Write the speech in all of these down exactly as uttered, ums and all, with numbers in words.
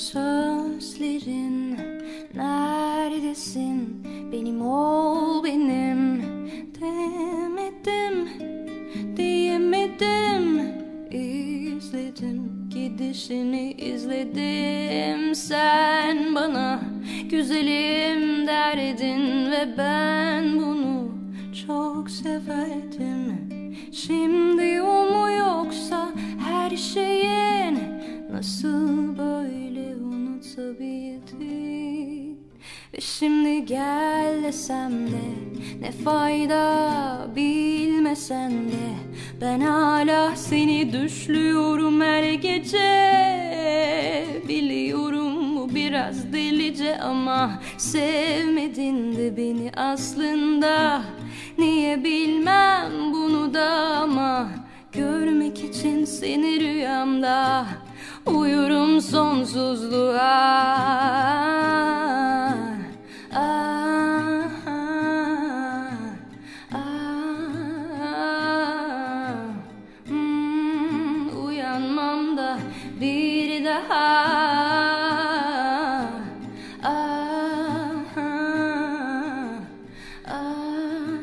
Sözlerin neredesin? Benim ol benim. Demedim, diyemedim. İzledim, gidişini izledim. Sen bana güzelim derdin ve ben bunu çok severdim. Şimdi o mu yoksa her şeyin, nasıl böyle unutabildin? Ve şimdi gel desem de ne fayda, bilmesen de ben hala seni düşlüyorum her gece. Biliyorum bu biraz delice ama sevmedin de beni aslında. Niye bilmem bunu da ama görmek için seni rüyamda uyurum sonsuzluğa. Ah, ah, ah. Hmm, uyanmam da bir daha. Ah, ah, ah,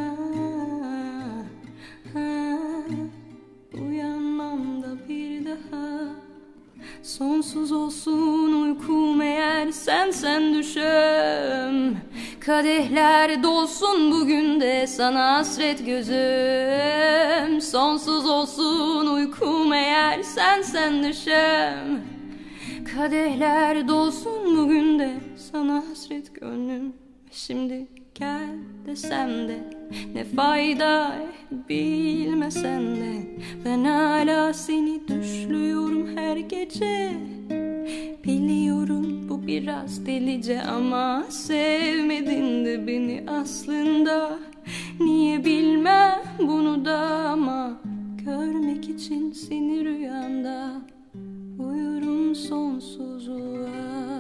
ah. Uyanmam da bir daha. Sonsuz olsun uykum eğer sen sen düşüm. Kadehler dolsun bugün de sana hasret gözüm. Sonsuz olsun uykum eğer sen sen düşüm. Kadehler dolsun bugün de sana hasret gönlüm. Şimdi gel desem de ne fayda, bilmesen de ben hala seni düşlüyorum her gece. Biliyorum bu biraz delice ama sevmedin de beni aslında. Niye bilmem bunu da ama görmek için seni rüyamda uyurum sonsuzluğa.